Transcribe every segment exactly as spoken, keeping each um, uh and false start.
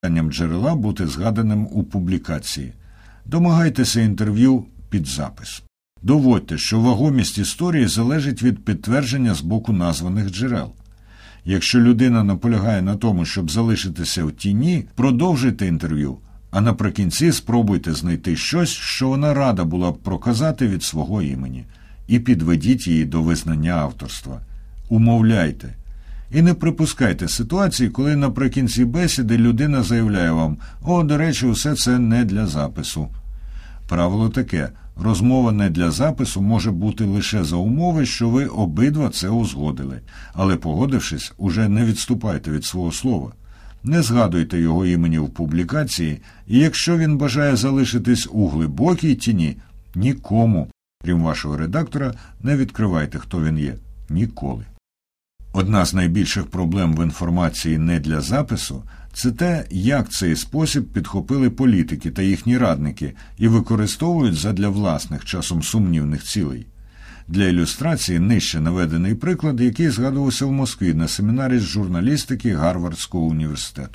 джерела бути згаданим у публікації. Домагайтеся інтерв'ю під запис. Доводьте, що вагомість історії залежить від підтвердження з боку названих джерел. Якщо людина наполягає на тому, щоб залишитися в тіні, продовжуйте інтерв'ю, а наприкінці спробуйте знайти щось, що вона рада була б проказати від свого імені, і підведіть її до визнання авторства. Умовляйте. І не припускайте ситуації, коли наприкінці бесіди людина заявляє вам: «О, до речі, усе це не для запису». Правило таке: розмова не для запису може бути лише за умови, що ви обидва це узгодили, але погодившись, уже не відступайте від свого слова. Не згадуйте його імені в публікації, і якщо він бажає залишитись у глибокій тіні, нікому, крім вашого редактора, не відкривайте, хто він є. Ніколи. Одна з найбільших проблем в інформації не для запису – це те, як цей спосіб підхопили політики та їхні радники і використовують задля власних, часом сумнівних цілей. Для ілюстрації нижче наведений приклад, який згадувався в Москві на семінарі з журналістики Гарвардського університету.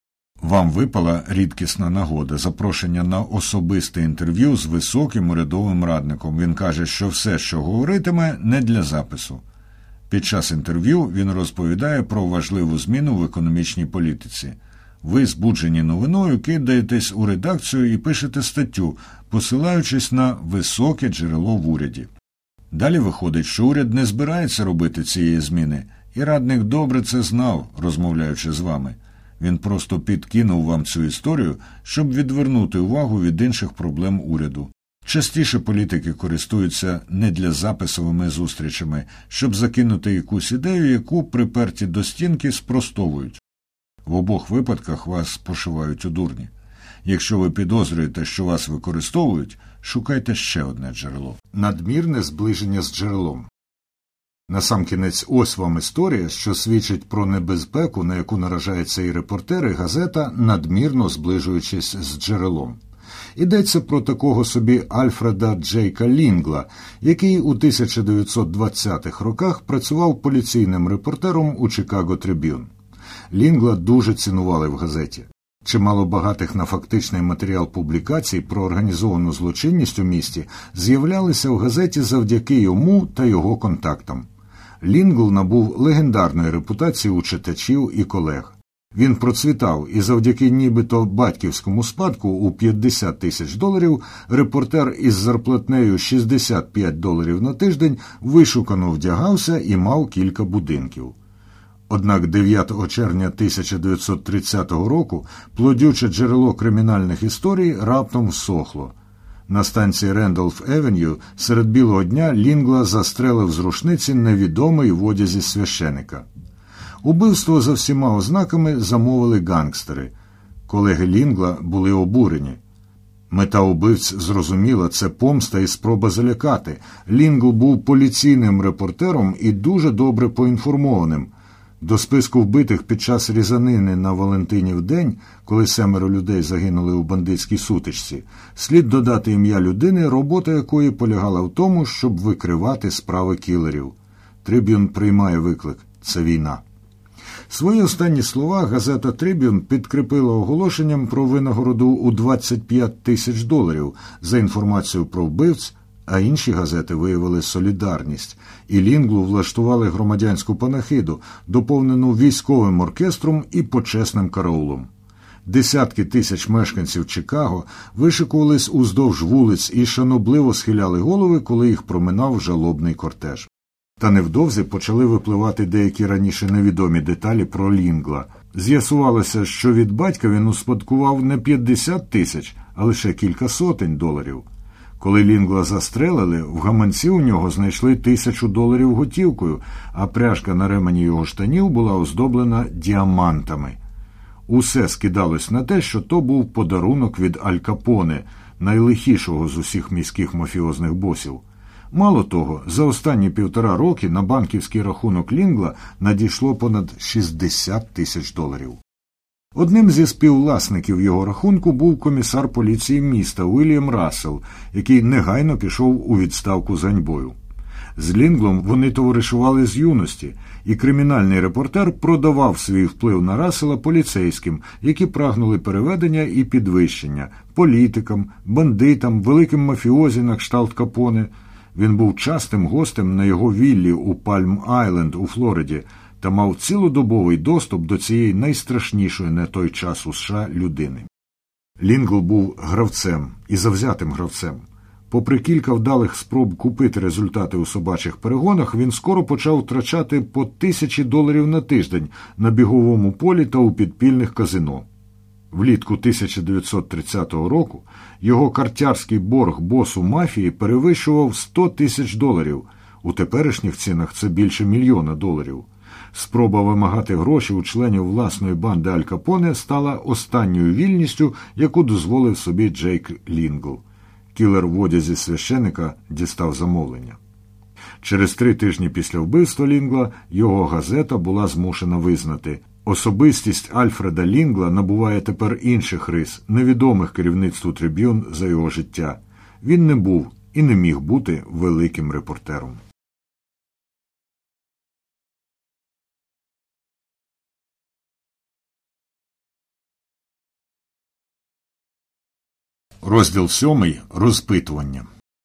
Вам випала рідкісна нагода – запрошення на особисте інтерв'ю з високим урядовим радником. Він каже, що все, що говоритиме, не для запису. Під час інтерв'ю він розповідає про важливу зміну в економічній політиці. Ви, збуджені новиною, кидаєтесь у редакцію і пишете статтю, посилаючись на високе джерело в уряді. Далі виходить, що уряд не збирається робити цієї зміни, і радник добре це знав, розмовляючи з вами. Він просто підкинув вам цю історію, щоб відвернути увагу від інших проблем уряду. Частіше політики користуються не для записовими зустрічами, щоб закинути якусь ідею, яку, приперті до стінки, спростовують. В обох випадках вас пошивають у дурні. Якщо ви підозрюєте, що вас використовують, шукайте ще одне джерело. Надмірне зближення з джерелом. Насамкінець, ось вам історія, що свідчить про небезпеку, на яку наражається і репортер, і газета, надмірно зближуючись з джерелом. Йдеться про такого собі Альфреда Джейка Лінгла, який у тисяча дев'ятсот двадцятих роках працював поліційним репортером у Чикаго Трибюн. Лінгла дуже цінували в газеті. Чимало багатих на фактичний матеріал публікацій про організовану злочинність у місті з'являлися в газеті завдяки йому та його контактам. Лінгл набув легендарної репутації у читачів і колег. Він процвітав, і завдяки нібито батьківському спадку у п'ятдесят тисяч доларів репортер із зарплатнею шістдесят п'ять доларів на тиждень вишукано вдягався і мав кілька будинків. Однак дев'ятого червня тисяча дев'ятсот тридцятого року плодюче джерело кримінальних історій раптом всохло. На станції Рендолф-Евеню серед білого дня Лінгла застрелив з рушниці невідомий в одязі священика. Убивство за всіма ознаками замовили гангстери. Колеги Лінгла були обурені. Мета убивць зрозуміла – це помста і спроба залякати. Лінгл був поліційним репортером і дуже добре поінформованим. До списку вбитих під час різанини на Валентинів день, коли семеро людей загинули у бандитській сутичці, слід додати ім'я людини, робота якої полягала в тому, щоб викривати справи кілерів. Трибюн приймає виклик – це війна. Свої останні слова газета «Трибюн» підкріпила оголошенням про винагороду у двадцять п'ять тисяч доларів за інформацію про вбивць, а інші газети виявили солідарність, і Лінглу влаштували громадянську панахиду, доповнену військовим оркестром і почесним караулом. Десятки тисяч мешканців Чикаго вишикувались уздовж вулиць і шанобливо схиляли голови, коли їх проминав жалобний кортеж. Та невдовзі почали випливати деякі раніше невідомі деталі про Лінгла. З'ясувалося, що від батька він успадкував не п'ятдесят тисяч, а лише кілька сотень доларів. Коли Лінгла застрелили, в гаманці у нього знайшли тисячу доларів готівкою, а пряжка на ремені його штанів була оздоблена діамантами. Усе скидалось на те, що то був подарунок від Аль Капоне, найлихішого з усіх міських мафіозних босів. Мало того, за останні півтора роки на банківський рахунок Лінгла надійшло понад шістдесят тисяч доларів. Одним зі співвласників його рахунку був комісар поліції міста Уільям Рассел, який негайно пішов у відставку з ганьбою. З Лінглом вони товаришували з юності, і кримінальний репортер продавав свій вплив на Рассела поліцейським, які прагнули переведення і підвищення, політикам, бандитам, великим мафіозі на кшталт Капоне. Він був частим гостем на його віллі у Пальм-Айленд у Флориді та мав цілодобовий доступ до цієї найстрашнішої на той час у США людини. Лінгл був гравцем і завзятим гравцем. Попри кілька вдалих спроб купити результати у собачих перегонах, він скоро почав втрачати по тисячі доларів на тиждень на біговому полі та у підпільних казино. Влітку тисяча дев'ятсот тридцятого року його картярський борг босу мафії перевищував сто тисяч доларів. У теперішніх цінах це більше мільйона доларів. Спроба вимагати гроші у членів власної банди Аль Капоне стала останньою вільністю, яку дозволив собі Джейк Лінгл. Кілер в одязі священика дістав замовлення. Через три тижні після вбивства Лінгла його газета була змушена визнати: особистість Альфреда Лінгла набуває тепер інших рис, невідомих керівництву Триб'юн за його життя. Він не був і не міг бути великим репортером. Розділ сьомий. Розпитування.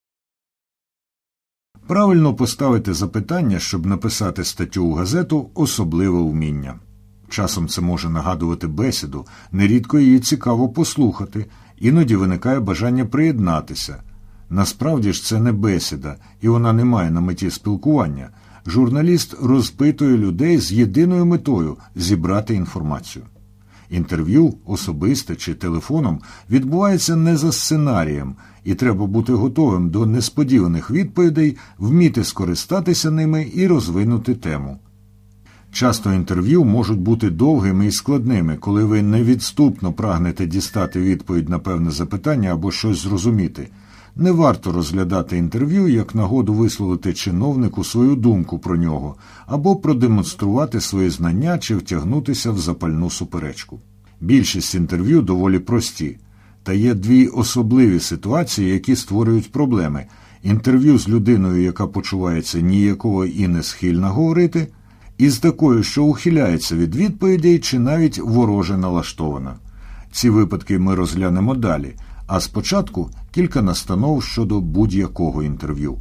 Правильно поставити запитання, щоб написати статтю у газету – особливе вміння. Часом це може нагадувати бесіду, нерідко її цікаво послухати, іноді виникає бажання приєднатися. Насправді ж це не бесіда, і вона не має на меті спілкування. Журналіст розпитує людей з єдиною метою – зібрати інформацію. Інтерв'ю, особисте чи телефоном, відбувається не за сценарієм, і треба бути готовим до несподіваних відповідей, вміти скористатися ними і розвинути тему. Часто інтерв'ю можуть бути довгими і складними, коли ви невідступно прагнете дістати відповідь на певне запитання або щось зрозуміти. Не варто розглядати інтерв'ю як нагоду висловити чиновнику свою думку про нього або продемонструвати свої знання чи втягнутися в запальну суперечку. Більшість інтерв'ю доволі прості. Та є дві особливі ситуації, які створюють проблеми. Інтерв'ю з людиною, яка почувається ніяково і не схильна говорити, і з такою, що ухиляється від відповідей чи навіть вороже налаштована. Ці випадки ми розглянемо далі, а спочатку кілька настанов щодо будь-якого інтерв'ю.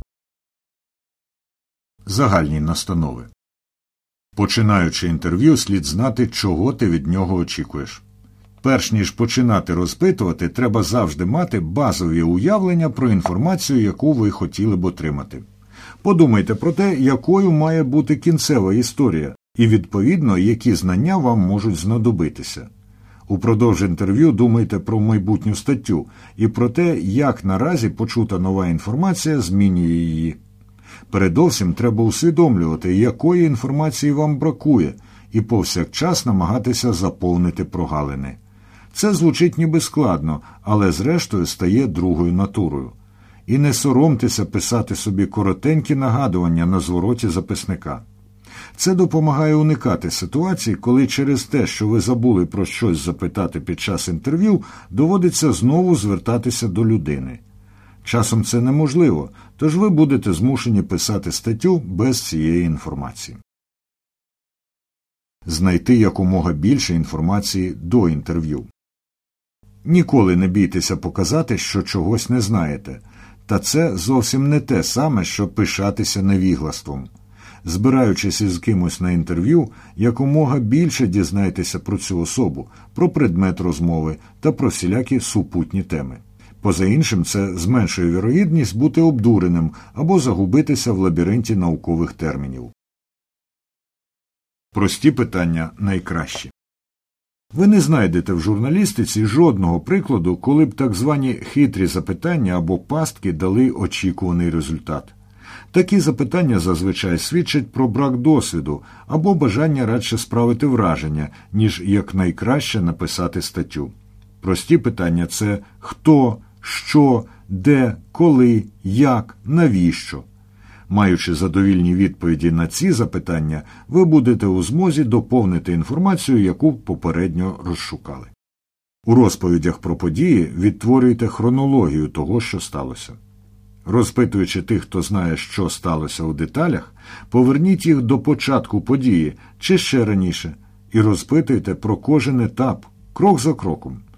Загальні настанови. Починаючи інтерв'ю, слід знати, чого ти від нього очікуєш. Перш ніж починати розпитувати, треба завжди мати базові уявлення про інформацію, яку ви хотіли б отримати. Подумайте про те, якою має бути кінцева історія, і, відповідно, які знання вам можуть знадобитися. Упродовж інтерв'ю думайте про майбутню статтю і про те, як наразі почута нова інформація змінює її. Передовсім треба усвідомлювати, якої інформації вам бракує, і повсякчас намагатися заповнити прогалини. Це звучить ніби складно, але зрештою стає другою натурою. І не соромтеся писати собі коротенькі нагадування на звороті записника. Це допомагає уникати ситуацій, коли через те, що ви забули про щось запитати під час інтерв'ю, доводиться знову звертатися до людини. Часом це неможливо, тож ви будете змушені писати статтю без цієї інформації. Знайти якомога більше інформації до інтерв'ю. Ніколи не бійтеся показати, що чогось не знаєте. Та це зовсім не те саме, що пишатися невіглаством. Збираючись із кимось на інтерв'ю, якомога більше дізнайтеся про цю особу, про предмет розмови та про всілякі супутні теми. Поза іншим, це зменшує вірогідність бути обдуреним або загубитися в лабіринті наукових термінів. Прості питання найкращі. Ви не знайдете в журналістиці жодного прикладу, коли б так звані хитрі запитання або пастки дали очікуваний результат. Такі запитання зазвичай свідчать про брак досвіду або бажання радше справити враження, ніж якнайкраще написати статтю. Прості питання – це хто, що, де, коли, як, навіщо. Маючи задовільні відповіді на ці запитання, ви будете у змозі доповнити інформацію, яку попередньо розшукали. У розповідях про події відтворюйте хронологію того, що сталося. Розпитуючи тих, хто знає, що сталося у деталях, поверніть їх до початку події чи ще раніше і розпитуйте про кожен етап, крок за кроком.